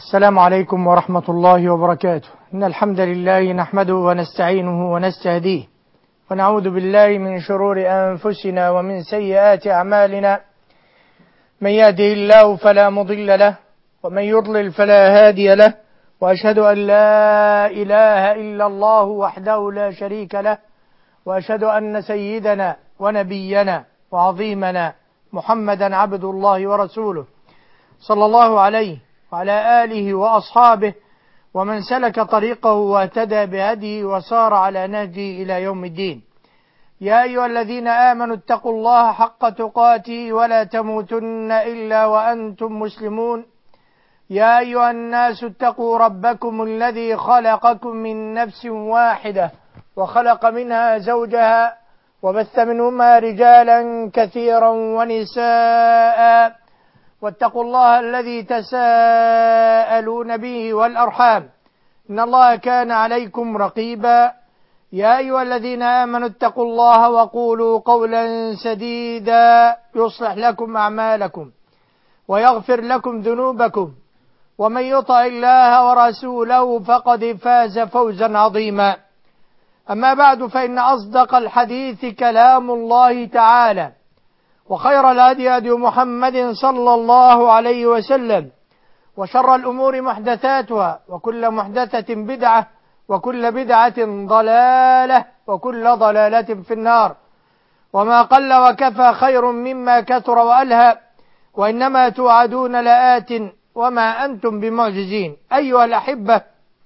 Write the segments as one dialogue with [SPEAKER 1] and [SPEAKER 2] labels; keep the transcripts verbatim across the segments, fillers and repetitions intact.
[SPEAKER 1] السلام عليكم ورحمة الله وبركاته. إن الحمد لله نحمده ونستعينه ونستهديه ونعوذ بالله من شرور أنفسنا ومن سيئات أعمالنا. من يهده الله فلا مضل له ومن يضلل فلا هادي له، وأشهد أن لا إله إلا الله وحده لا شريك له، وأشهد أن سيدنا ونبينا وعظيمنا محمدا عبد الله ورسوله صلى الله عليه وعلى آله وأصحابه ومن سلك طريقه واهتدى بهديه وسار على نهجه إلى يوم الدين. يا أيها الذين آمنوا اتقوا الله حق تقاته ولا تموتن إلا وأنتم مسلمون. يا أيها الناس اتقوا ربكم الذي خلقكم من نفس واحدة وخلق منها زوجها وبث منهما رجالا كثيرا ونساء، واتقوا الله الذي تساءلون به والأرحام إن الله كان عليكم رقيبا. يا أيها الذين آمنوا اتقوا الله وقولوا قولا سديدا يصلح لكم أعمالكم ويغفر لكم ذنوبكم، ومن يطع الله ورسوله فقد فاز فوزا عظيما. أما بعد، فإن أصدق الحديث كلام الله تعالى، وخير الهدي هدي محمد صلى الله عليه وسلم، وشر الأمور محدثاتها، وكل محدثة بدعة، وكل بدعة ضلالة، وكل ضلالة في النار. وما قل وكفى خير مما كثر وألهى، وإنما توعدون لآت وما أنتم بمعجزين. أيها الأحبة،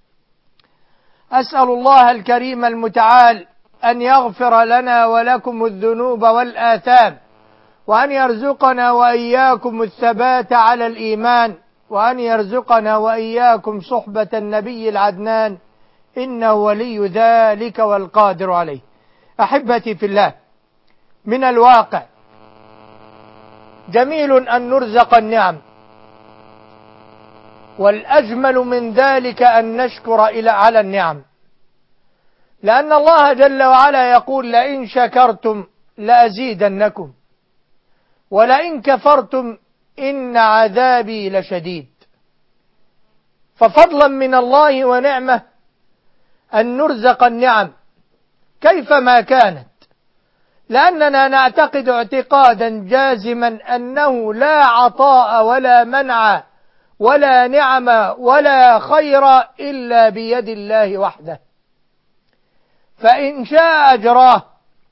[SPEAKER 1] أسأل الله الكريم المتعال أن يغفر لنا ولكم الذنوب والآثام، وأن يرزقنا وإياكم الثبات على الإيمان، وأن يرزقنا وإياكم صحبة النبي العدنان، إنه ولي ذلك والقادر عليه. أحبتي في الله، من الواقع جميل أن نرزق النعم، والأجمل من ذلك أن نشكر إلى على النعم، لأن الله جل وعلا يقول: لئن شكرتم لأزيدنكم ولئن كفرتم إن عذابي لشديد. ففضلا من الله ونعمة أن نرزق النعم كيفما كانت، لأننا نعتقد اعتقادا جازما أنه لا عطاء ولا منع ولا نعم ولا خير إلا بيد الله وحده، فإن شاء أجراه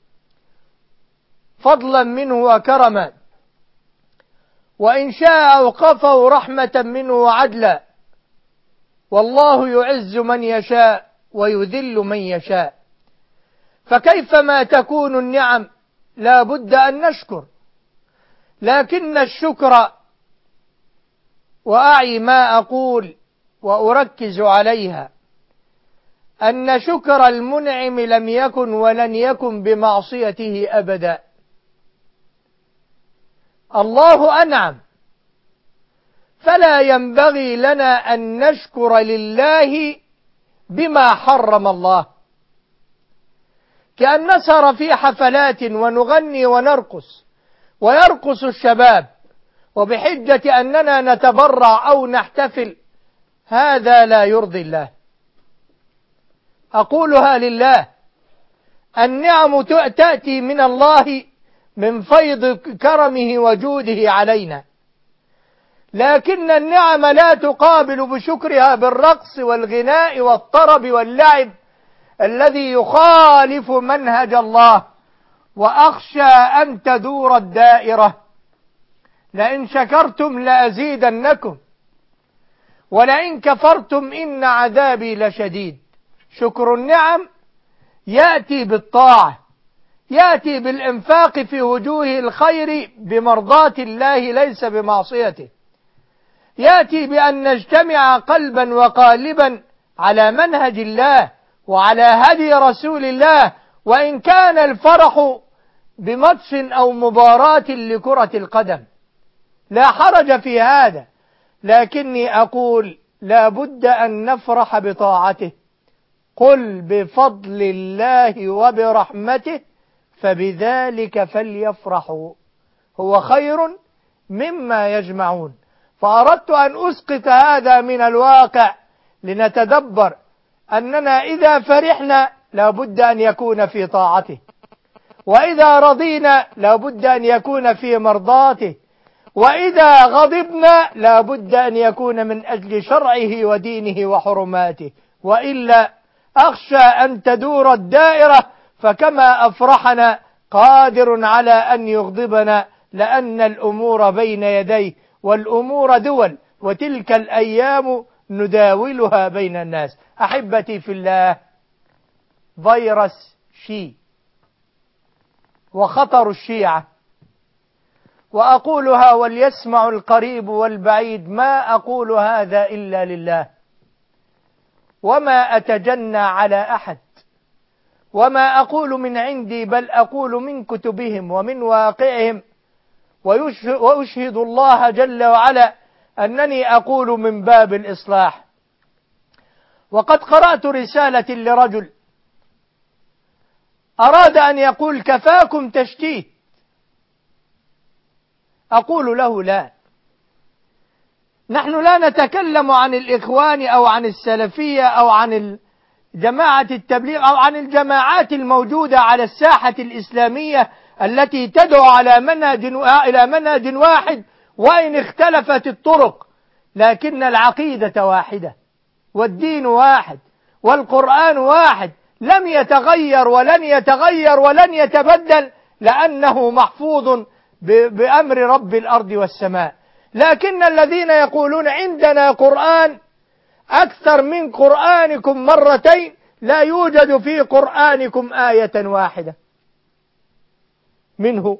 [SPEAKER 1] فضلا منه وكرما، وإن شاء أوقفه رحمة منه وعدلا. والله يعز من يشاء ويذل من يشاء، فكيفما تكون النعم لا بد أن نشكر. لكن الشكر، وأعي ما أقول وأركز عليها، أن شكر المنعم لم يكن ولن يكن بمعصيته أبدا. الله أنعم، فلا ينبغي لنا أن نشكر لله بما حرم الله، كأن نسهر في حفلات ونغني ونرقص ويرقص الشباب وبحجة أننا نتبرع أو نحتفل، هذا لا يرضي الله. أقولها لله. النعم تأتي من الله من فيض كرمه وجوده علينا، لكن النعم لا تقابل بشكرها بالرقص والغناء والطرب واللعب الذي يخالف منهج الله، وأخشى أن تدور الدائرة. لئن شكرتم لأزيدنكم ولئن كفرتم إن عذابي لشديد. شكر النعم يأتي بالطاعة، يأتي بالإنفاق في وجوه الخير بمرضاة الله ليس بمعصيته، يأتي بأن نجتمع قلبا وقالبا على منهج الله وعلى هدي رسول الله، وإن كان الفرح بماتش أو مباراة لكرة القدم لا حرج في هذا، لكني أقول لا بد أن نفرح بطاعته. قل بفضل الله وبرحمته فبذلك فليفرحوا هو خير مما يجمعون. فأردت أن أسقط هذا من الواقع لنتدبر أننا إذا فرحنا لابد أن يكون في طاعته، وإذا رضينا لابد أن يكون في مرضاته، وإذا غضبنا لابد أن يكون من أجل شرعه ودينه وحرماته، وإلا أخشى أن تدور الدائرة فكما أفرحنا قادر على أن يغضبنا، لأن الأمور بين يديه، والأمور دول، وتلك الأيام نداولها بين الناس. أحبتي في الله، فيروس شي وخطر الشيعة، وأقولها وليسمع القريب والبعيد، ما أقول هذا إلا لله، وما أتجنى على أحد، وما أقول من عندي، بل أقول من كتبهم ومن واقعهم، وأشهد الله جل وعلا أنني أقول من باب الإصلاح. وقد قرأت رسالة لرجل أراد أن يقول كفاكم تشتيت، أقول له لا، نحن لا نتكلم عن الإخوان أو عن السلفية أو عن جماعة التبليغ أو عن الجماعات الموجودة على الساحة الإسلامية التي تدعو على منهج إلى منهج واحد وإن اختلفت الطرق، لكن العقيدة واحدة والدين واحد والقرآن واحد، لم يتغير ولن يتغير ولن يتبدل، لأنه محفوظ بأمر رب الأرض والسماء. لكن الذين يقولون عندنا قرآن أكثر من قرآنكم مرتين، لا يوجد في قرآنكم آية واحدة منه.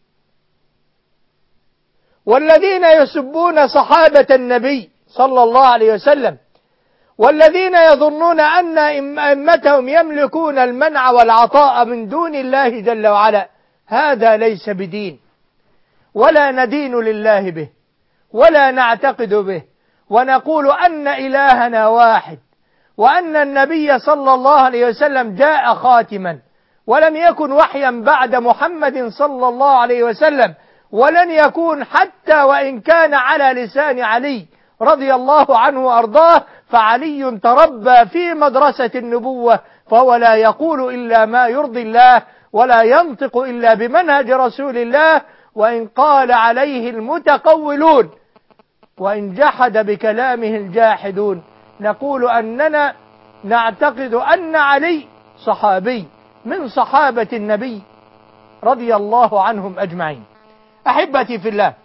[SPEAKER 1] والذين يسبون صحابة النبي صلى الله عليه وسلم، والذين يظنون أن أئمتهم يملكون المنع والعطاء من دون الله جل وعلا، هذا ليس بدين، ولا ندين لله به، ولا نعتقد به، ونقول أن إلهنا واحد، وأن النبي صلى الله عليه وسلم جاء خاتما، ولم يكن وحيا بعد محمد صلى الله عليه وسلم، ولن يكون حتى وإن كان على لسان علي رضي الله عنه وأرضاه، فعلي تربى في مدرسة النبوة، فهو لا يقول إلا ما يرضي الله، ولا ينطق إلا بمنهج رسول الله، وإن قال عليه المتقولون، وإن جحد بكلامه الجاحدون، نقول أننا نعتقد أن علي صحابي من صحابة النبي رضي الله عنهم أجمعين. أحبتي في الله،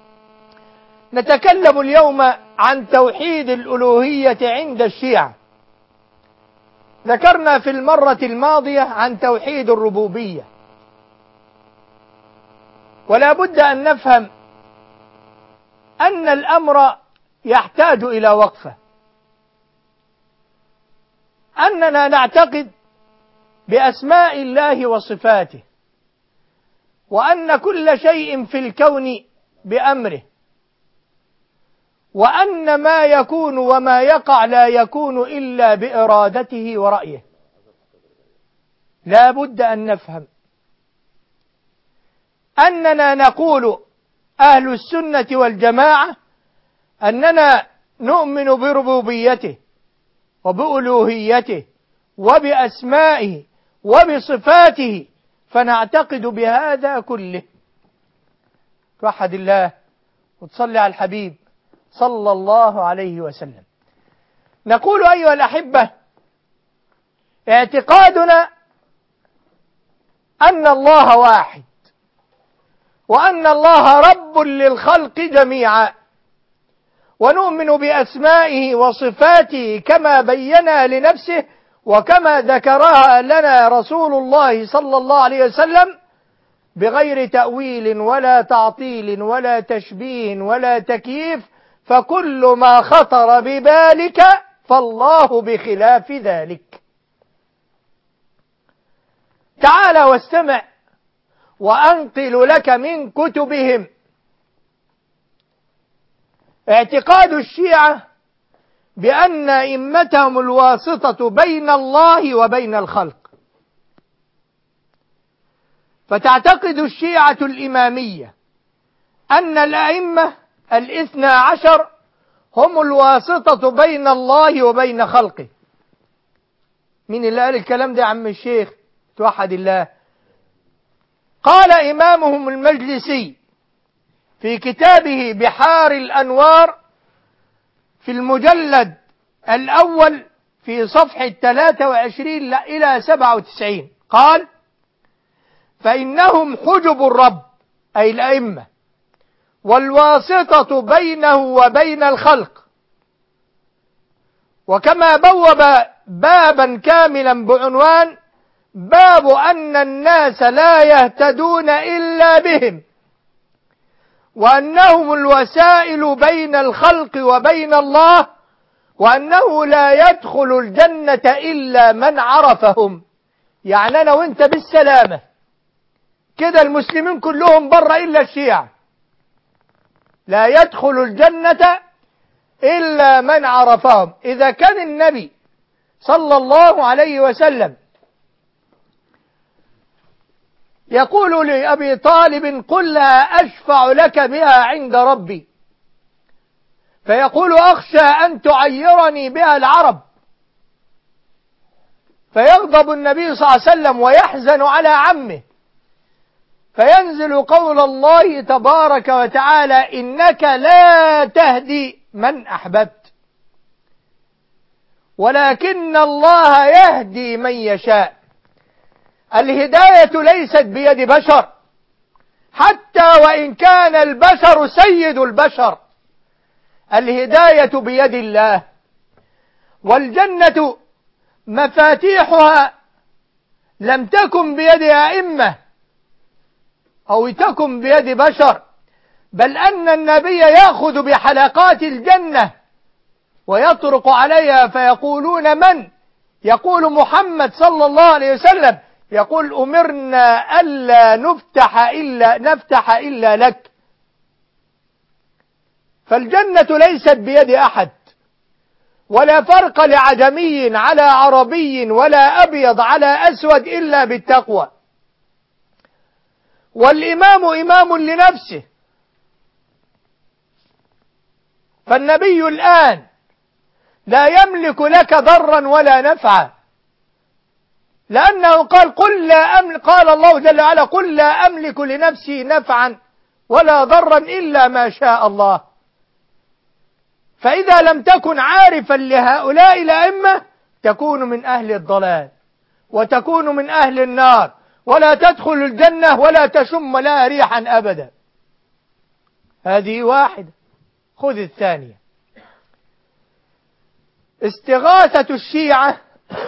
[SPEAKER 1] نتكلم اليوم عن توحيد الألوهية عند الشيعة. ذكرنا في المرة الماضية عن توحيد الربوبية، ولا بد أن نفهم أن الأمر يحتاج إلى وقفة. أننا نعتقد بأسماء الله وصفاته، وأن كل شيء في الكون بأمره، وأن ما يكون وما يقع لا يكون إلا بإرادته ورأيه. لا بد أن نفهم أننا نقول أهل السنة والجماعة أننا نؤمن بربوبيته وبألوهيته وبأسمائه وبصفاته، فنعتقد بهذا كله. توحد الله وتصلي على الحبيب صلى الله عليه وسلم. نقول أيها الأحبة، اعتقادنا أن الله واحد، وأن الله رب للخلق جميعا، ونؤمن بأسمائه وصفاته كما بينا لنفسه وكما ذكرها لنا رسول الله صلى الله عليه وسلم، بغير تأويل ولا تعطيل ولا تشبيه ولا تكييف، فكل ما خطر ببالك فالله بخلاف ذلك. تعال واستمع وأنقل لك من كتبهم. اعتقاد الشيعة بأن أئمتهم الواسطة بين الله وبين الخلق، فتعتقد الشيعة الإمامية أن الأئمة الاثنى عشر هم الواسطة بين الله وبين خلقه. مين اللي قال الكلام ده يا عم الشيخ؟ توحد الله. قال إمامهم المجلسي في كتابه بحار الأنوار في المجلد الأول في صفحة ثلاثة وعشرين إلى سبعة وتسعين، قال: فإنهم حجب الرب، أي الأئمة، والواسطة بينه وبين الخلق. وكما بوب بابا كاملا بعنوان: باب أن الناس لا يهتدون إلا بهم، وأنهم الوسائل بين الخلق وبين الله، وأنه لا يدخل الجنة إلا من عرفهم. يعني أنا وإنت بالسلامة كده، المسلمين كلهم بره إلا الشيعة. لا يدخل الجنة إلا من عرفهم. إذا كان النبي صلى الله عليه وسلم يقول لأبي طالب: قل لا أشفع لك بها عند ربي، فيقول: أخشى أن تعيرني بها العرب، فيغضب النبي صلى الله عليه وسلم ويحزن على عمه، فينزل قول الله تبارك وتعالى: إنك لا تهدي من أحببت ولكن الله يهدي من يشاء. الهداية ليست بيد بشر، حتى وإن كان البشر سيد البشر، الهداية بيد الله. والجنة مفاتيحها لم تكن بيد أئمة أو تكن بيد بشر، بل أن النبي يأخذ بحلقات الجنة ويطرق عليها، فيقولون: من؟ يقول محمد صلى الله عليه وسلم، يقول: أمرنا ألا نفتح إلا نفتح إلا لك. فالجنة ليست بيد أحد، ولا فرق لعجمي على عربي ولا أبيض على أسود إلا بالتقوى. والإمام إمام لنفسه، فالنبي الآن لا يملك لك ضرا ولا نفعا، لأنه قال: قل لا أملك، قال الله جل وعلا: قل لا أملك لنفسي نفعا ولا ضرا إلا ما شاء الله. فإذا لم تكن عارفا لهؤلاء الأئمة تكون من أهل الضلال وتكون من أهل النار، ولا تدخل الجنة ولا تشم لها ريحا أبدا. هذه واحدة. خذ الثانية: استغاثة الشيعة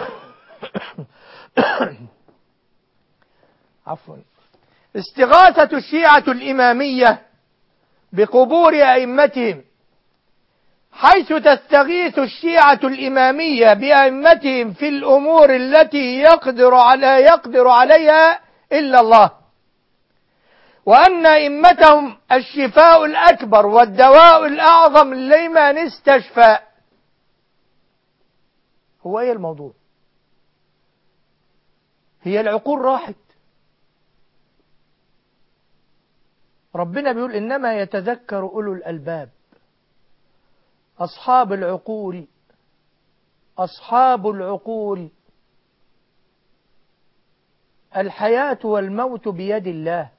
[SPEAKER 1] عفوا استغاثة الشيعة الإمامية بقبور أئمتهم، حيث تستغيث الشيعة الإمامية بأئمتهم في الأمور التي يقدر على يقدر عليها إلا الله، وأن أئمتهم الشفاء الأكبر والدواء الأعظم لمن استشفى. هو إيه الموضوع؟ هي العقول راحت. ربنا بيقول: إنما يتذكر أولو الألباب، أصحاب العقول، أصحاب العقول. الحياة والموت بيد الله،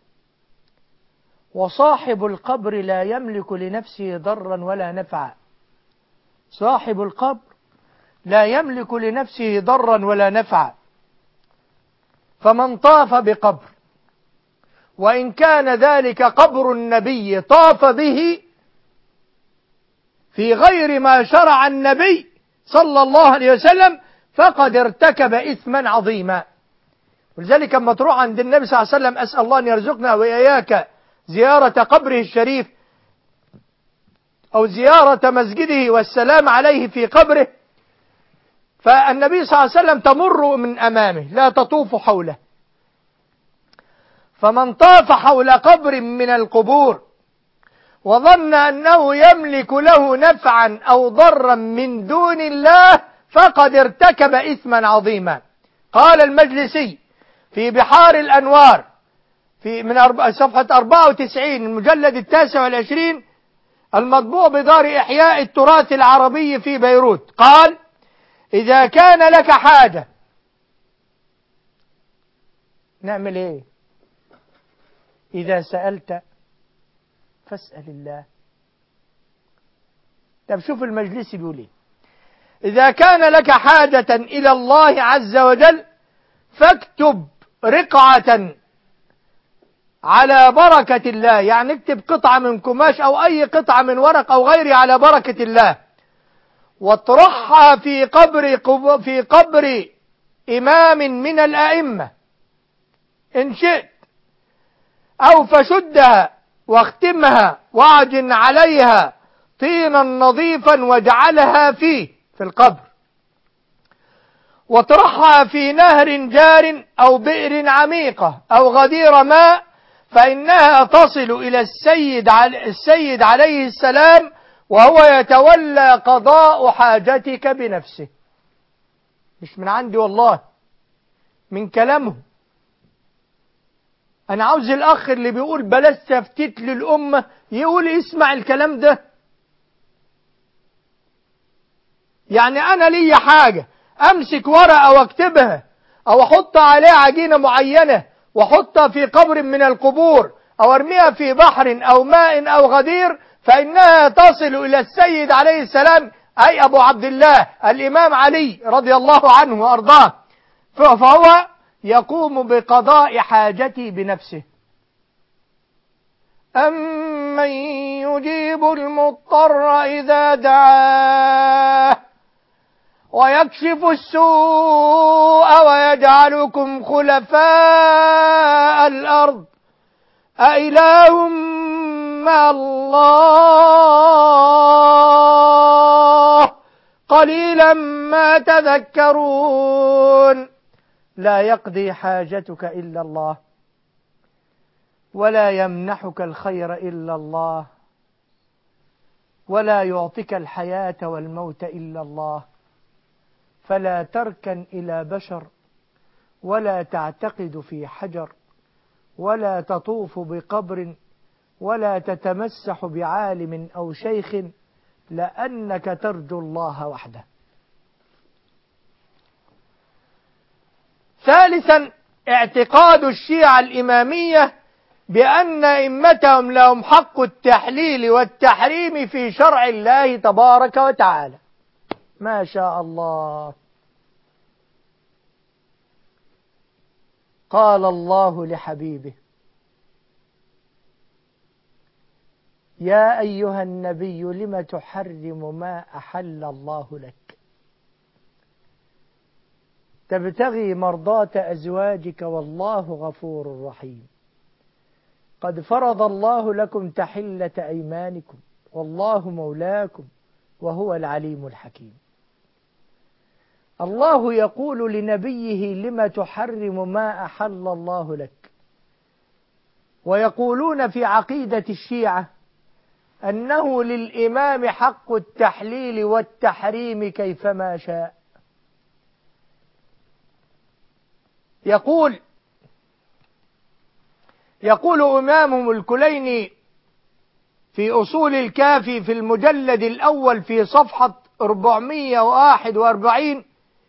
[SPEAKER 1] وصاحب القبر لا يملك لنفسه ضرا ولا نفعا. صاحب القبر لا يملك لنفسه ضرا ولا نفعا. فمن طاف بقبر، وإن كان ذلك قبر النبي، طاف به في غير ما شرع النبي صلى الله عليه وسلم، فقد ارتكب إثما عظيما. ولذلك لما تروح عند النبي صلى الله عليه وسلم، أسأل الله أن يرزقنا وإياك زيارة قبره الشريف أو زيارة مسجده والسلام عليه في قبره، فالنبي صلى الله عليه وسلم تمر من أمامه لا تطوف حوله. فمن طاف حول قبر من القبور وظن أنه يملك له نفعا أو ضرا من دون الله فقد ارتكب إثما عظيما. قال المجلسي في بحار الأنوار في من صفحة أربعة وتسعين المجلد التاسع والعشرين: المطبوع بدار إحياء التراث العربي في بيروت، قال: إذا كان لك حاجة نعمل إيه؟ إذا سألت فاسأل الله. طب شوف المجلس بيقول إيه: إذا كان لك حاجة إلى الله عز وجل فاكتب رقعة على بركة الله، يعني اكتب قطعة من قماش أو أي قطعة من ورق أو غيره على بركة الله، واطرحها في قبر في قبر إمام من الأئمة إن شئت، أو فشدها واختمها واعجن عليها طينا نظيفا واجعلها فيه في القبر، واطرحها في نهر جار أو بئر عميقة أو غدير ماء، فإنها تصل إلى السيد السيد عليه السلام وهو يتولى قضاء حاجتك بنفسه. مش من عندي والله، من كلامه. أنا عاوز الأخ اللي بيقول بلاش تفتيت للأمة يقول اسمع الكلام ده. يعني أنا لي حاجة أمسك ورقة واكتبها أو أحط عليها عجينة معينة وأحطها في قبر من القبور أو أرميها في بحر أو ماء أو غدير، فإنها تصل إلى السيد عليه السلام، أي أبو عبد الله الإمام علي رضي الله عنه وأرضاه، فهو يقوم بقضاء حاجتي بنفسه. أمن يجيب المضطر إذا دعاه ويكشف السوء ويجعلكم خلفاء الأرض أإله مع الله قليلا ما تذكرون. لا يقضي حاجتك إلا الله، ولا يمنحك الخير إلا الله، ولا يعطيك الحياة والموت إلا الله. فلا تركن إلى بشر، ولا تعتقد في حجر، ولا تطوف بقبر، ولا تتمسح بعالم أو شيخ، لأنك ترجو الله وحده. ثالثا، اعتقاد الشيعة الإمامية بأن أئمتهم لهم حق التحليل والتحريم في شرع الله تبارك وتعالى. ما شاء الله. قال الله لحبيبه: يا أيها النبي لم تحرم ما أحل الله لك تبتغي مرضاة أزواجك والله غفور رحيم. قد فرض الله لكم تحلة أيمانكم والله مولاكم وهو العليم الحكيم. الله يقول لنبيه: لم تحرم ما أحل الله لك. ويقولون في عقيدة الشيعة أنه للإمام حق التحليل والتحريم كيفما شاء. يقول يقول إمامهم الكليني في أصول الكافي في المجلد الأول في صفحة أربعمائة وواحد وأربعين،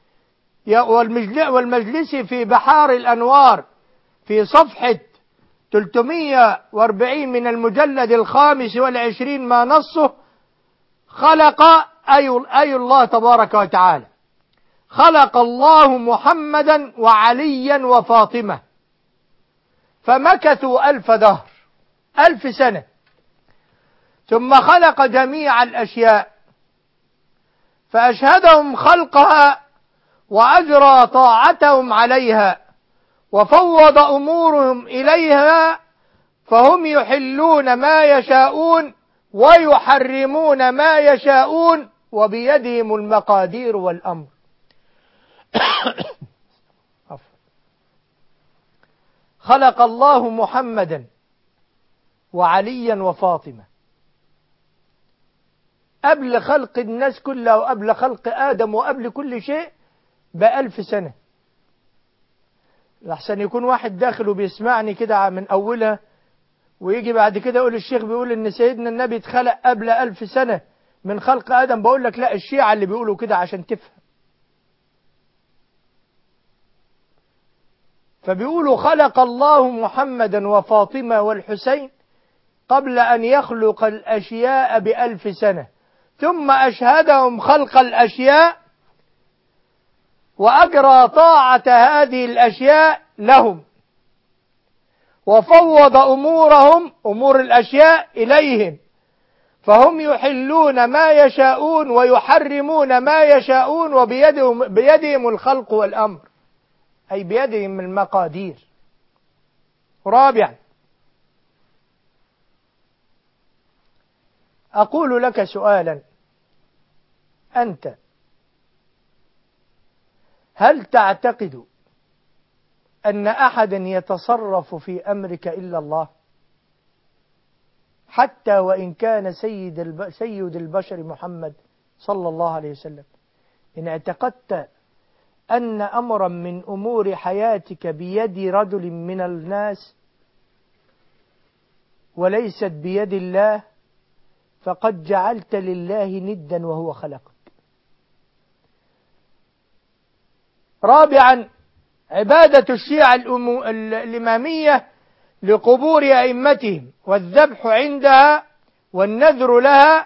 [SPEAKER 1] والمجلسي في بحار الأنوار في صفحة ثلاثمائة وأربعين من المجلد الخامس والعشرين، ما نصه: خلق أي, أي الله تبارك وتعالى خلق الله محمدا وعليا وفاطمة فمكثوا ألف دهر، ألف سنة، ثم خلق جميع الأشياء فأشهدهم خلقها وأجرى طاعتهم عليها وفوض أمورهم إليها، فهم يحلون ما يشاءون ويحرمون ما يشاءون وبيدهم المقادير والأمر. خلق الله محمدا وعليا وفاطمة قبل خلق الناس كلها وقبل خلق آدم وقبل كل شيء بألف سنة. لحسن يكون واحد داخل وبيسمعني كده من أولها ويجي بعد كده يقول الشيخ بيقول ان سيدنا النبي اتخلق قبل ألف سنة من خلق آدم. بقول لك لا، الشيعة اللي بيقولوا كده عشان تفهم. فبيقولوا خلق الله محمدا وفاطمة والحسين قبل أن يخلق الأشياء بألف سنة، ثم أشهدهم خلق الأشياء وأجرى طاعة هذه الأشياء لهم، وفوض أمورهم أمور الأشياء إليهم، فهم يحلون ما يشاءون ويحرمون ما يشاءون، وبيدهم بيدهم الخلق والأمر، أي بيدهم المقادير. رابعا، أقول لك سؤالا، أنت هل تعتقد أن أحدا يتصرف في أمرك إلا الله؟ حتى وإن كان سيد الب... سيد البشر محمد صلى الله عليه وسلم. إن اعتقدت أن أمرا من أمور حياتك بيد رجل من الناس وليست بيد الله، فقد جعلت لله ندا وهو خلقك. رابعا، عبادة الشيعة الإمامية لقبور أئمتهم والذبح عندها والنذر لها،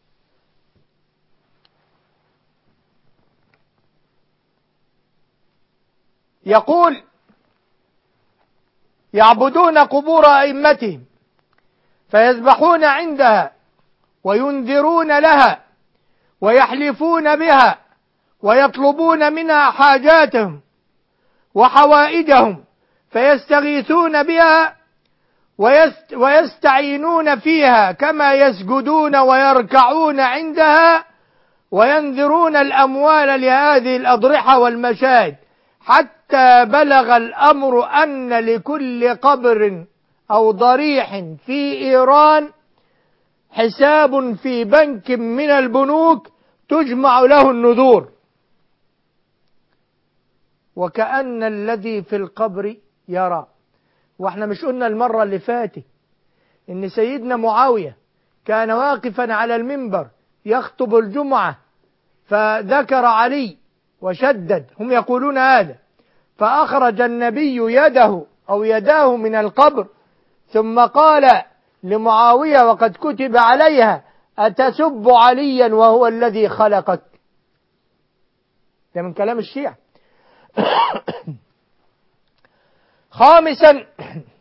[SPEAKER 1] يقول يعبدون قبور أئمتهم فيذبحون عندها وينذرون لها ويحلفون بها ويطلبون منها حاجاتهم وحوائجهم، فيستغيثون بها ويست ويستعينون فيها، كما يسجدون ويركعون عندها وينذرون الأموال لهذه الأضرحة والمشاهد، حتى بلغ الأمر أن لكل قبر أو ضريح في إيران حساب في بنك من البنوك تجمع له النذور، وكأن الذي في القبر يرى. واحنا مش قلنا المرة اللي فاتت ان سيدنا معاوية كان واقفا على المنبر يخطب الجمعة فذكر علي وشدد، هم يقولون هذا، فأخرج النبي يده أو يداه من القبر ثم قال لمعاوية وقد كتب عليها: أتسب عليا وهو الذي خلقك؟ ده من كلام الشيعة. خامسا،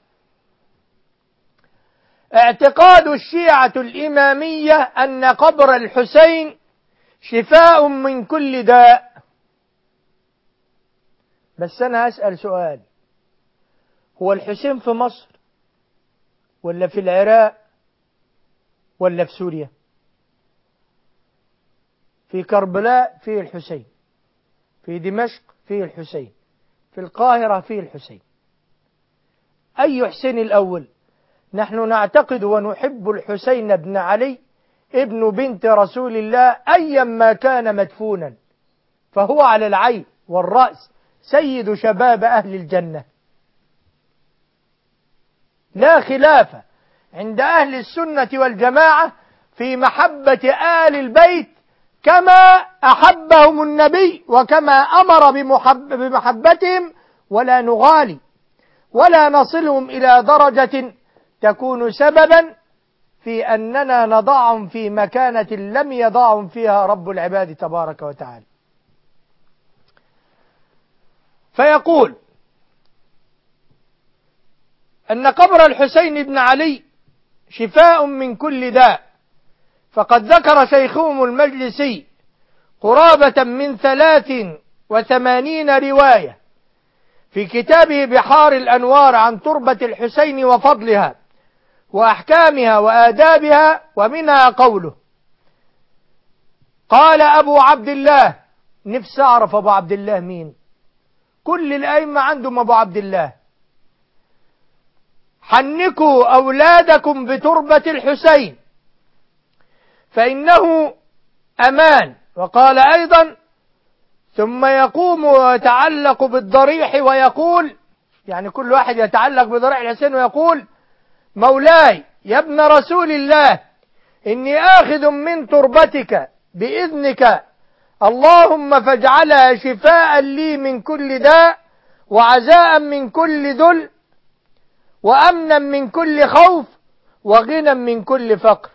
[SPEAKER 1] اعتقاد الشيعة الإمامية أن قبر الحسين شفاء من كل داء. بس أنا أسأل سؤال، هو الحسين في مصر ولا في العراق ولا في سوريا؟ في كربلاء فيه الحسين، في دمشق فيه الحسين، في القاهرة فيه الحسين. أي حسين الأول؟ نحن نعتقد ونحب الحسين بن علي ابن بنت رسول الله أيما كان مدفونا، فهو على العين والرأس سيد شباب أهل الجنة، لا خلاف عند أهل السنة والجماعة في محبة آل البيت كما أحبهم النبي وكما أمر بمحب بمحبتهم، ولا نغالي ولا نصلهم إلى درجة تكون سببا في أننا نضعهم في مكانة لم يضعهم فيها رب العباد تبارك وتعالى. فيقول أن قبر الحسين بن علي شفاء من كل داء، فقد ذكر شيخهم المجلسي قرابة من ثلاث وثمانين رواية في كتابه بحار الأنوار عن تربة الحسين وفضلها وأحكامها وآدابها، ومنها قوله: قال أبو عبد الله. نفسي أعرف أبو عبد الله مين؟ كل الأئمة عندهم أبو عبد الله. حنكوا أولادكم بتربة الحسين فإنه أمان. وقال أيضا: ثم يقوم ويتعلق بالضريح ويقول، يعني كل واحد يتعلق بضريح الحسين ويقول: مولاي يا ابن رسول الله إني آخذ من تربتك بإذنك، اللهم فاجعلها شفاء لي من كل داء، وعزاء من كل ذل، وأمنا من كل خوف، وغنى من كل فقر.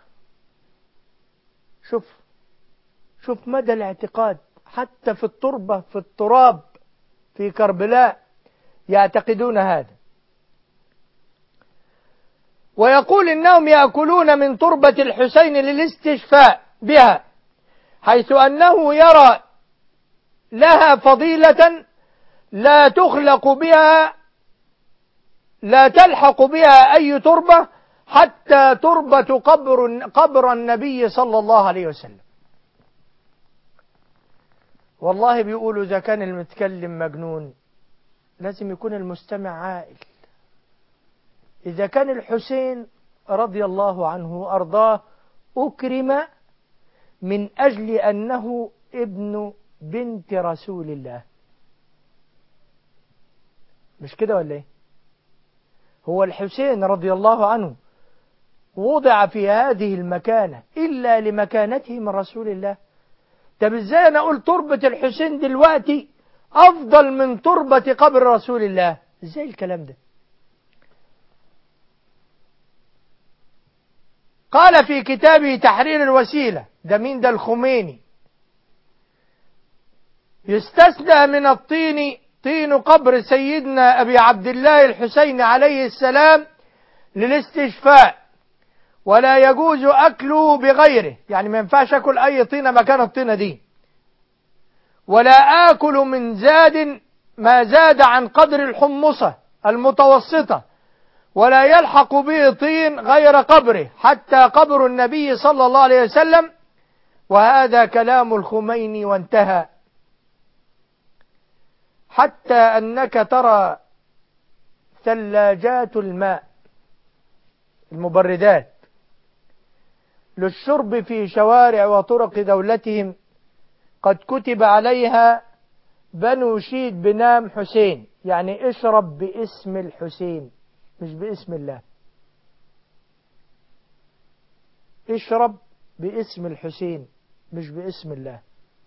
[SPEAKER 1] شوف شوف مدى الاعتقاد، حتى في التربة في التراب في كربلاء يعتقدون هذا. ويقول إنهم يأكلون من تربة الحسين للاستشفاء بها، حيث أنه يرى لها فضيلة لا تخلق بها لا تلحق بها أي تربة، حتى تربة قبر قبر النبي صلى الله عليه وسلم. والله بيقولوا إذا كان المتكلم مجنون لازم يكون المستمع عاقل. إذا كان الحسين رضي الله عنه وأرضاه أكرم من أجل أنه ابن بنت رسول الله، مش كده ولا ايه؟ هو الحسين رضي الله عنه وضع في هذه المكانة إلا لمكانته من رسول الله. طب ازاي انا اقول تربة الحسين دلوقتي افضل من تربة قبر رسول الله؟ ازاي الكلام ده؟ قال في كتابه تحرير الوسيلة، ده مين ده؟ الخميني. يستثنى من الطين طين قبر سيدنا أبي عبد الله الحسين عليه السلام للاستشفاء، ولا يجوز أكله بغيره، يعني ما ينفعش أكل أي طينة مكان الطينة دي، ولا آكل من زاد ما زاد عن قدر الحمصة المتوسطة، ولا يلحق به طين غير قبره حتى قبر النبي صلى الله عليه وسلم. وهذا كلام الخميني وانتهى. حتى أنك ترى ثلاجات الماء المبردات للشرب في شوارع وطرق دولتهم قد كتب عليها بنو شيد بنام حسين، يعني اشرب باسم الحسين مش باسم الله، اشرب باسم الحسين مش باسم الله.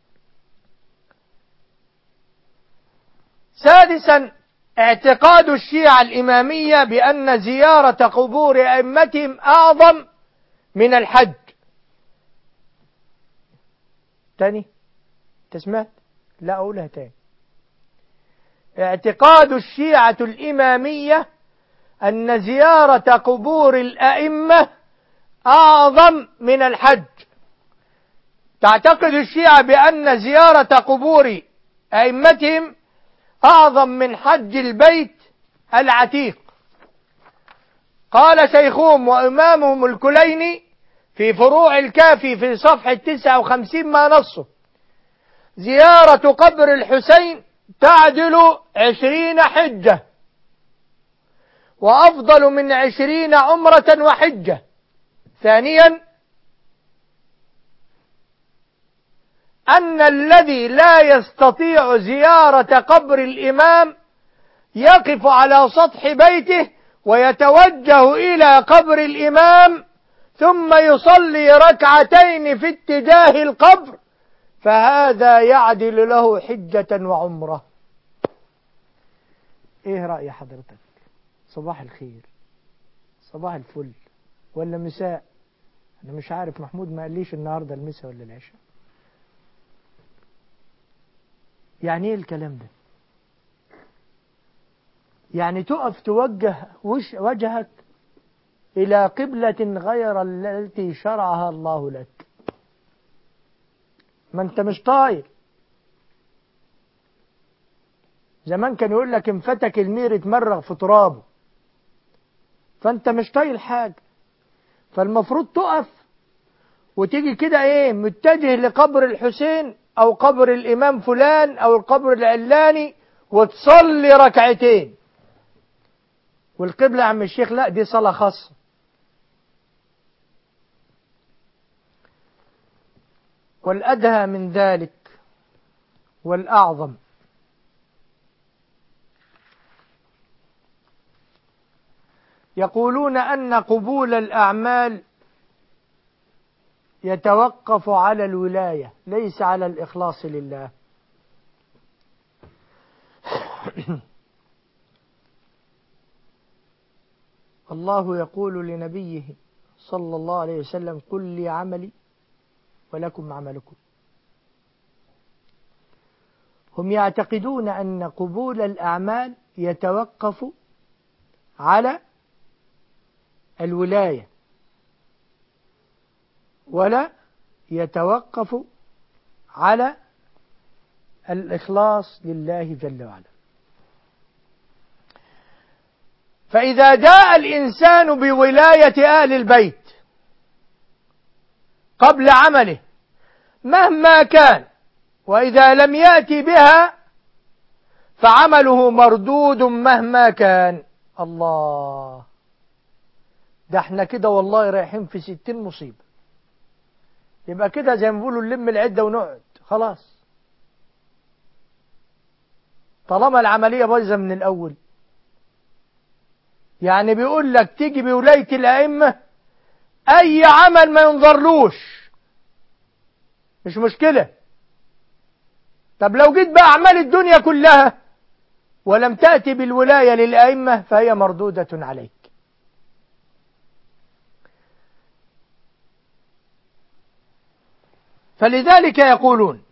[SPEAKER 1] سادسا، اعتقاد الشيعة الإمامية بأن زيارة قبور أئمتهم أعظم من الحج. تاني تسمعت؟ لا أقولها تاني. اعتقاد الشيعة الإمامية أن زيارة قبور الأئمة أعظم من الحج. تعتقد الشيعة بأن زيارة قبور أئمتهم أعظم من حج البيت العتيق. قال شيخهم وإمامهم الكليني في فروع الكافي في صفحة تسعة وخمسين ما نصه: زيارة قبر الحسين تعدل عشرين حجة، وأفضل من عشرين عمرة وحجة. ثانيا، أن الذي لا يستطيع زيارة قبر الإمام يقف على سطح بيته ويتوجه إلى قبر الإمام ثم يصلي ركعتين في اتجاه القبر، فهذا يعدل له حجة وعمرة. ايه رأي حضرتك؟ صباح الخير، صباح الفل ولا مساء؟ انا مش عارف، محمود ما قاليش النهارده المساء ولا العشاء. يعني ايه الكلام ده؟ يعني تقف توجه وش وجهك إلى قبلة غير التي شرعها الله لك؟ ما انت مش طاير. زمان كان يقول لك انفتك المير اتمرغ في ترابه، فانت مش طايل حاجة. فالمفروض تقف وتيجي كده ايه متجه لقبر الحسين او قبر الامام فلان او القبر العلاني وتصلي ركعتين. والقبلة يا عم الشيخ لا، دي صلاة خاصة. والأدهى من ذلك والأعظم يقولون أن قبول الأعمال يتوقف على الولاية ليس على الإخلاص لله. الله يقول لنبيه صلى الله عليه وسلم: قل لي عملي ولكم عملكم. هم يعتقدون أن قبول الأعمال يتوقف على الولاية ولا يتوقف على الإخلاص لله جل وعلا. فإذا جاء الإنسان بولاية أهل البيت قبل عمله مهما كان، وإذا لم يأتي بها فعمله مردود مهما كان. الله، ده احنا كده والله رايحين في ستين مصيبة. يبقى كده زي ما بيقولوا نلم العدة ونقعد خلاص، طالما العملية بايظة من الأول. يعني بيقول لك تيجي بولاية الأئمة أي عمل ما ينظرلوش مش مشكلة. طب لو جيت بقى أعمال الدنيا كلها ولم تأتي بالولاية للأئمة فهي مردودة عليك. فلذلك يقولون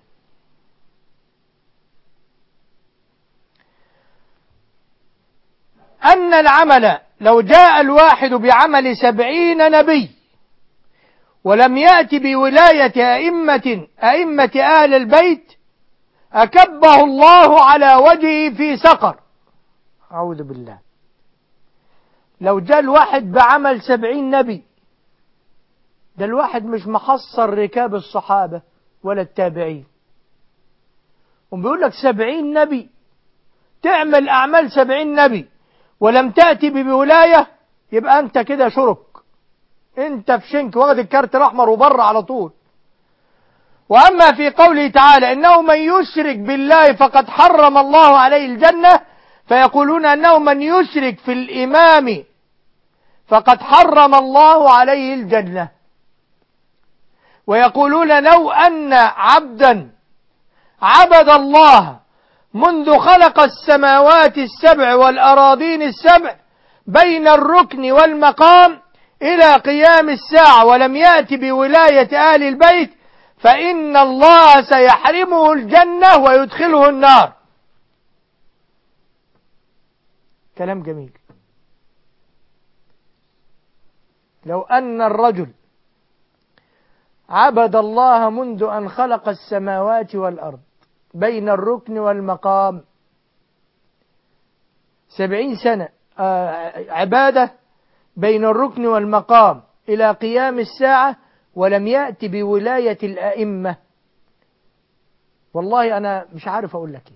[SPEAKER 1] أن العمل لو جاء الواحد بعمل سبعين نبي ولم يأتي بولاية أئمة أئمة أهل البيت أكبه الله على وجهه في سقر. أعوذ بالله. لو جاء الواحد بعمل سبعين نبي، ده الواحد مش محصر ركاب الصحابة ولا التابعين، وبيقول لك سبعين نبي تعمل أعمال سبعين نبي ولم تأتي بولاية، يبقى أنت كده شرك، أنت في شنك واخد الكارت الأحمر وبره على طول. وأما في قوله تعالى إنه من يشرك بالله فقد حرم الله عليه الجنة، فيقولون أنه من يشرك في الإمام فقد حرم الله عليه الجنة. ويقولون لو أن عبدا عبد الله منذ خلق السماوات السبع والأراضين السبع بين الركن والمقام إلى قيام الساعة ولم يأتي بولاية آل البيت فإن الله سيحرمه الجنة ويدخله النار. كلام جميل. لو أن الرجل عبد الله منذ أن خلق السماوات والأرض بين الركن والمقام سبعين سنة عبادة بين الركن والمقام إلى قيام الساعة ولم يأتي بولاية الأئمة، والله أنا مش عارف أقول لك إيه.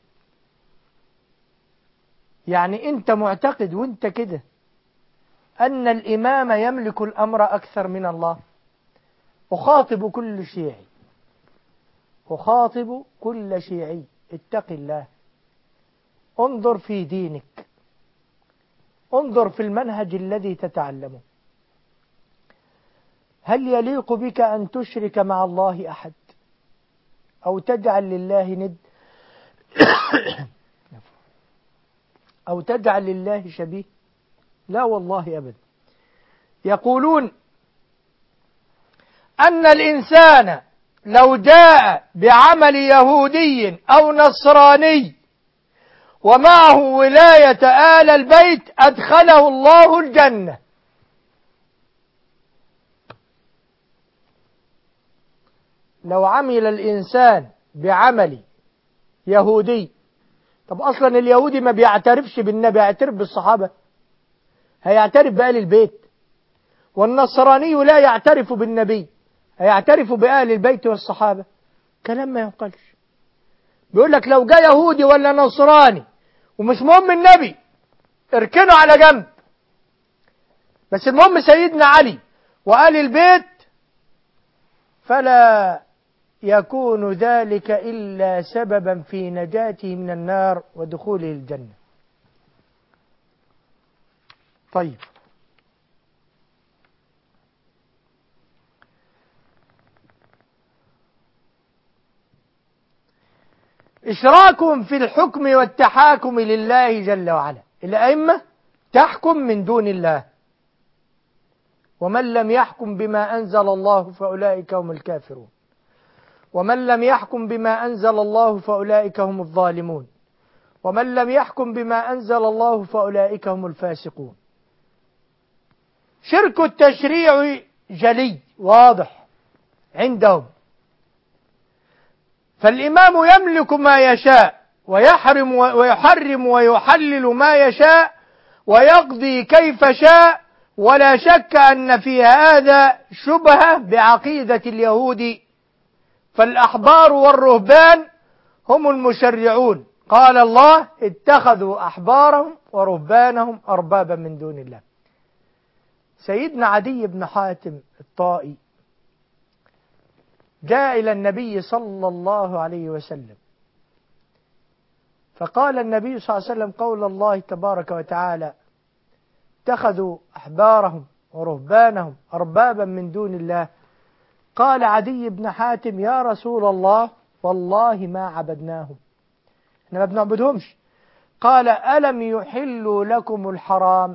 [SPEAKER 1] يعني أنت معتقد وأنت كده أن الإمام يملك الأمر أكثر من الله؟ أخاطب كل شيعي، أخاطب كل شيعي، اتق الله، انظر في دينك، انظر في المنهج الذي تتعلمه. هل يليق بك أن تشرك مع الله أحد أو تجعل لله ند أو تجعل لله شبيه؟ لا والله أبدا. يقولون أن الإنسان لو جاء بعمل يهودي أو نصراني ومعه ولاية آل البيت أدخله الله الجنة. لو عمل الإنسان بعمل يهودي، طب أصلا اليهودي ما بيعترفش بالنبي، يعترف بالصحابة، هيعترف بآل البيت. والنصراني لا يعترف بالنبي، هيعترف بآل البيت والصحابة. كلام ما ينقلش. بيقول لك لو جاء يهودي ولا نصراني ومش مهم النبي اركنه على جنب، بس المهم سيدنا علي وآل البيت، فلا يكون ذلك إلا سببا في نجاته من النار ودخوله الجنة. طيب، إشراكهم في الحكم والتحاكم لله جل وعلا. الأئمة تحكم من دون الله، ومن لم يحكم بما أنزل الله فأولئك هم الكافرون، ومن لم يحكم بما أنزل الله فأولئك هم الظالمون، ومن لم يحكم بما أنزل الله فأولئك هم الفاسقون. شرك التشريع جلي واضح عندهم، فالإمام يملك ما يشاء ويحرم ويحرم ويحلل ما يشاء ويقضي كيف شاء، ولا شك أن في هذا شبهة بعقيدة اليهود، فالأحبار والرهبان هم المشرعون. قال الله: اتخذوا أحبارهم ورهبانهم أربابا من دون الله. سيدنا عدي بن حاتم الطائي جاء إلى النبي صلى الله عليه وسلم، فقال النبي صلى الله عليه وسلم قول الله تبارك وتعالى: اتخذوا أحبارهم ورهبانهم أربابا من دون الله. قال عدي بن حاتم: يا رسول الله، والله ما عبدناهم، احنا ما بنعبدهمش. قال: ألم يحلوا لكم الحرام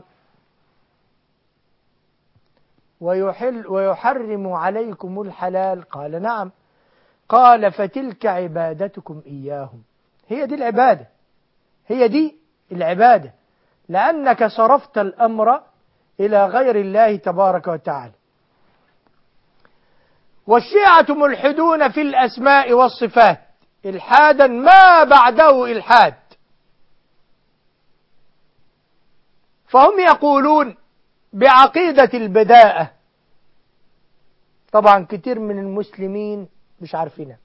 [SPEAKER 1] ويحل ويحرم عليكم الحلال؟ قال: نعم. قال: فتلك عبادتكم إياهم. هي دي العبادة، هي دي العبادة، لأنك صرفت الأمر إلى غير الله تبارك وتعالى. والشيعة ملحدون في الأسماء والصفات إلحادا ما بعده إلحاد، فهم يقولون بعقيدة البداءة. طبعا كتير من المسلمين مش عارفينها،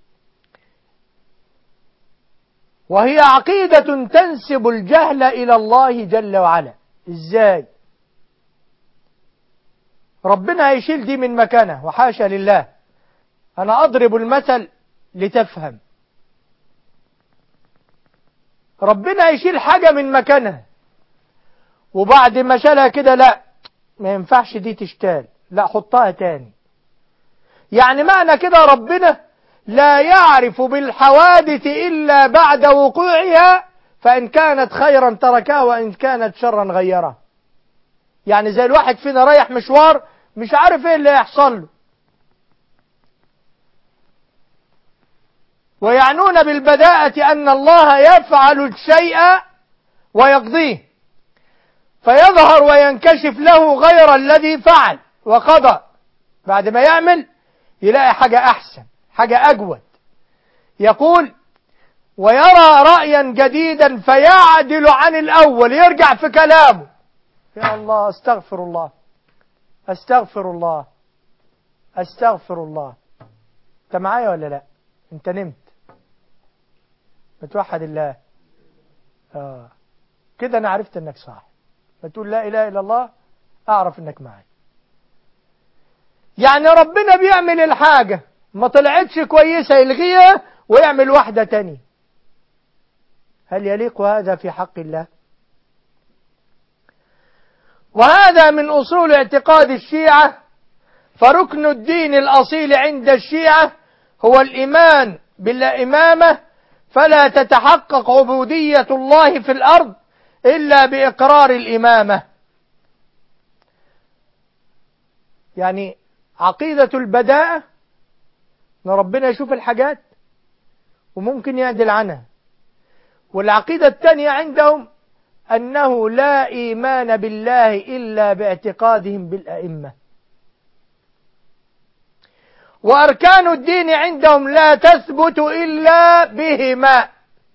[SPEAKER 1] وهي عقيدة تنسب الجهل إلى الله جل وعلا. إزاي؟ ربنا هيشيل دي من مكانه، وحاشا لله. أنا أضرب المثل لتفهم. ربنا يشيل حاجة من مكانها، وبعد ما شالها كده لا، ما ينفعش دي تشتال، لا حطها تاني. يعني معنى كده ربنا لا يعرف بالحوادث إلا بعد وقوعها، فإن كانت خيرا تركها وإن كانت شرا غيرها. يعني زي الواحد فينا رايح مشوار مش عارف ايه اللي يحصل له، ويعنون بالبداءة أن الله يفعل الشيء ويقضيه، فيظهر وينكشف له غير الذي فعل وقضى. بعد ما يعمل يلاقي حاجة أحسن، حاجة أجود. يقول: ويرى رأيا جديدا فيعدل عن الأول، يرجع في كلامه. يا الله، استغفر الله استغفر الله استغفر الله. انت معايا ولا لا؟ انت نمت؟ بتوحد الله. آه. كده انا عرفت انك صاحي. بتقول لا اله الا الله، اعرف انك معايا. يعني ربنا بيعمل الحاجة ما طلعتش كويسة يلغيها ويعمل واحدة تانية. هل يليق هذا في حق الله؟ وهذا من أصول اعتقاد الشيعة. فركن الدين الأصيل عند الشيعة هو الإيمان بالإمامة، فلا تتحقق عبودية الله في الأرض إلا بإقرار الإمامة. يعني عقيدة البداءة ان ربنا يشوف الحاجات وممكن يعدل عنها. والعقيدة الثانية عندهم أنه لا إيمان بالله إلا باعتقادهم بالأئمة. وأركان الدين عندهم لا تثبت إلا بهما.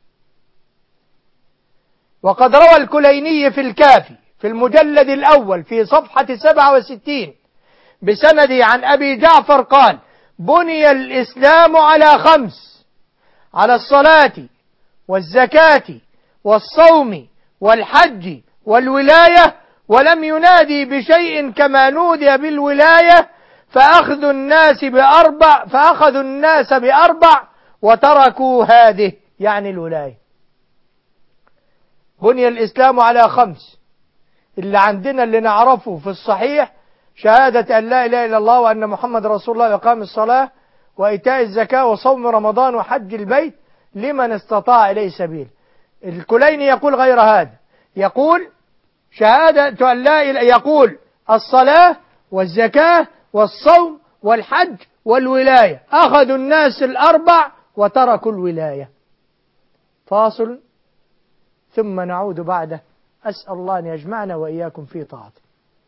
[SPEAKER 1] وقد روى الكليني في الكافي في المجلد الأول في صفحة سبعة وستين بسنده عن أبي جعفر قال: بني الإسلام على خمس: على الصلاة والزكاة والصوم والحج والولاية، ولم ينادي بشيء كما نودي بالولاية، فأخذ الناس بأربع فأخذوا الناس بأربع وتركوا هذه، يعني الولاية. بني الإسلام على خمس: اللي عندنا اللي نعرفه في الصحيح شهادة أن لا إله إلا الله وأن محمد رسول الله وإقام الصلاة وإيتاء الزكاة وصوم رمضان وحج البيت لمن استطاع إليه سبيل. الكليني يقول غير هذا، يقول شهادة أن لا إله، يقول الصلاة والزكاة والصوم والحج والولاية، أخذوا الناس الأربع وتركوا الولاية. فاصل ثم نعود بعده. أسأل الله أن يجمعنا وإياكم في طاعته.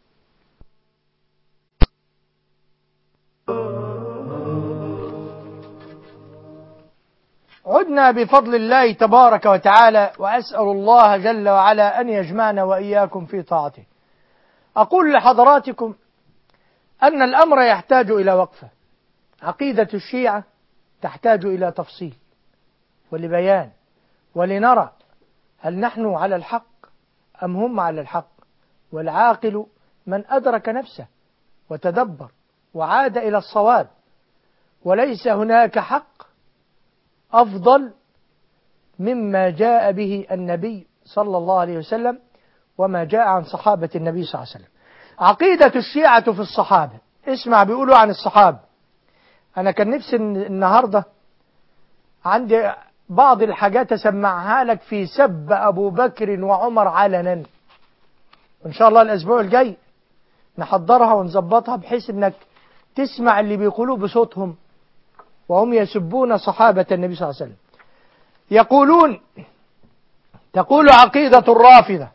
[SPEAKER 1] عدنا بفضل الله تبارك وتعالى، وأسأل الله جل وعلا أن يجمعنا وإياكم في طاعته. أقول لحضراتكم أن الأمر يحتاج إلى وقفة. عقيدة الشيعة تحتاج إلى تفصيل ولبيان، ولنرى هل نحن على الحق أم هم على الحق. والعاقل من أدرك نفسه وتدبر وعاد إلى الصواب، وليس هناك حق أفضل مما جاء به النبي صلى الله عليه وسلم وما جاء عن صحابة النبي صلى الله عليه وسلم. عقيدة الشيعة في الصحابة، اسمع بيقولوا عن الصحابة. أنا كان نفسي النهاردة عندي بعض الحاجات أسمعها لك في سب أبو بكر وعمر علنا، وإن شاء الله الأسبوع الجاي نحضرها ونظبطها بحيث أنك تسمع اللي بيقولوه بصوتهم وهم يسبون صحابة النبي صلى الله عليه وسلم. يقولون، تقول عقيدة الرافضة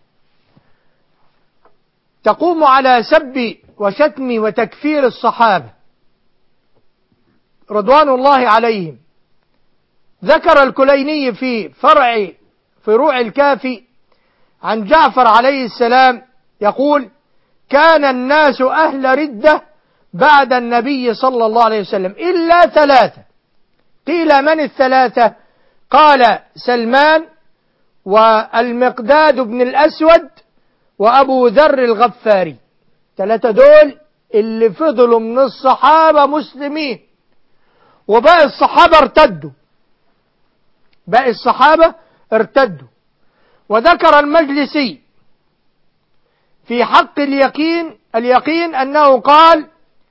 [SPEAKER 1] تقوم على سب وشتم وتكفير الصحابة رضوان الله عليهم. ذكر الكليني في فرع فروع الكافي عن جعفر عليه السلام يقول: كان الناس أهل ردة بعد النبي صلى الله عليه وسلم إلا ثلاثة. قيل من الثلاثة؟ قال: سلمان والمقداد بن الأسود وأبو ذر الغفاري. ثلاثة دول اللي فضلوا من الصحابة مسلمين، وباقي الصحابة ارتدوا باقي الصحابة ارتدوا. وذكر المجلسي في حق اليقين اليقين أنه قال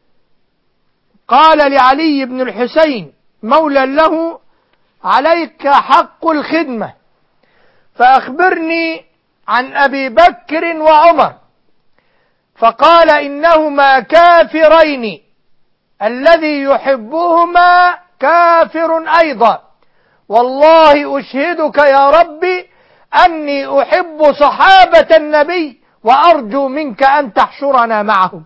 [SPEAKER 1] قال لعلي بن الحسين مولى له: عليك حق الخدمة، فأخبرني عن أبي بكر وعمر. فقال: إنهما كافرين، الذي يحبهما كافر أيضا، والله أشهدك يا ربي أني أحب صحابة النبي وأرجو منك أن تحشرنا معهم.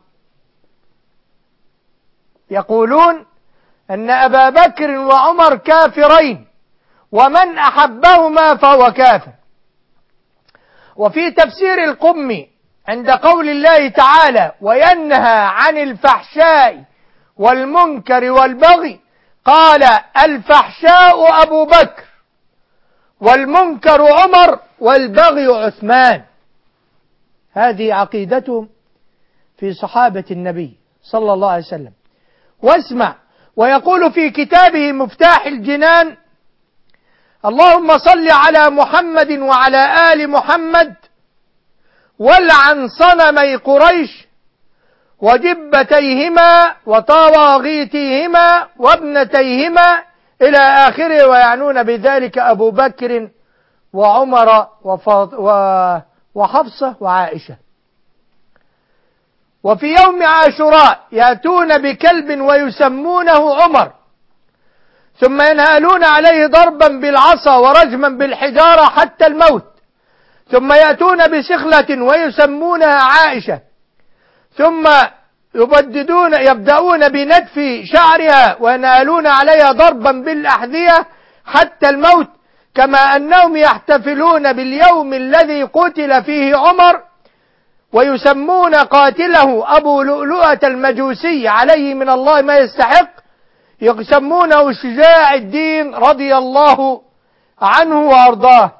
[SPEAKER 1] يقولون أن أبا بكر وعمر كافرين، ومن أحبهما فهو كافر. وفي تفسير القمي عند قول الله تعالى: وينهى عن الفحشاء والمنكر والبغي، قال: الفحشاء أبو بكر، والمنكر عمر، والبغي عثمان. هذه عقيدتهم في صحابة النبي صلى الله عليه وسلم. واسمع، ويقول في كتابه مفتاح الجنان: اللهم صل على محمد وعلى آل محمد، والعن صنمي قريش وجبتيهما وطواغيتيهما وابنتيهما إلى آخره، ويعنون بذلك أبو بكر وعمر وحفصة وعائشة. وفي يوم عاشوراء يأتون بكلب ويسمونه عمر، ثم ينهالون عليه ضربا بالعصا ورجما بالحجارة حتى الموت، ثم يأتون بسخلة ويسمونها عائشة، ثم يبددون يبدأون بندف شعرها وينالون عليها ضربا بالأحذية حتى الموت، كما أنهم يحتفلون باليوم الذي قتل فيه عمر، ويسمون قاتله أبو لؤلؤة المجوسي عليه من الله ما يستحق، يسمونه شجاع الدين رضي الله عنه وأرضاه.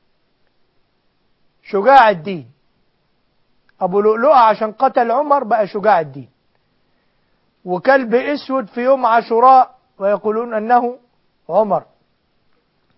[SPEAKER 1] شجاع الدين أبو لؤلؤة عشان قتل عمر بقى شجاع الدين. وكلب اسود في يوم عاشوراء ويقولون أنه عمر.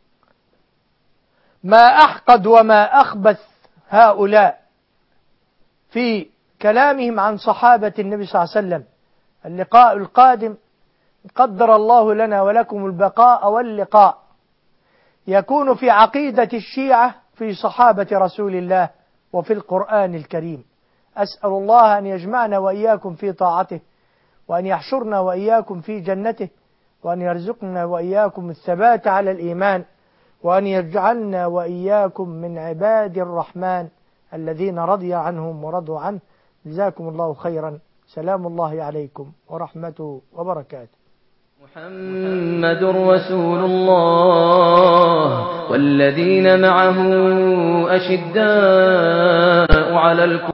[SPEAKER 1] ما أحقد وما أخبث هؤلاء في كلامهم عن صحابة النبي صلى الله عليه وسلم. اللقاء القادم قدر الله لنا ولكم البقاء واللقاء يكون في عقيدة الشيعة في صحابة رسول الله وفي القرآن الكريم. أسأل الله أن يجمعنا وإياكم في طاعته، وأن يحشرنا وإياكم في جنته، وأن يرزقنا وإياكم الثبات على الإيمان، وأن يجعلنا وإياكم من عباد الرحمن الذين رضي عنهم ورضوا عنه. جزاكم الله خيرا. سلام الله عليكم ورحمته وبركاته.
[SPEAKER 2] محمد رسول الله والذين معه أشداء على الكفار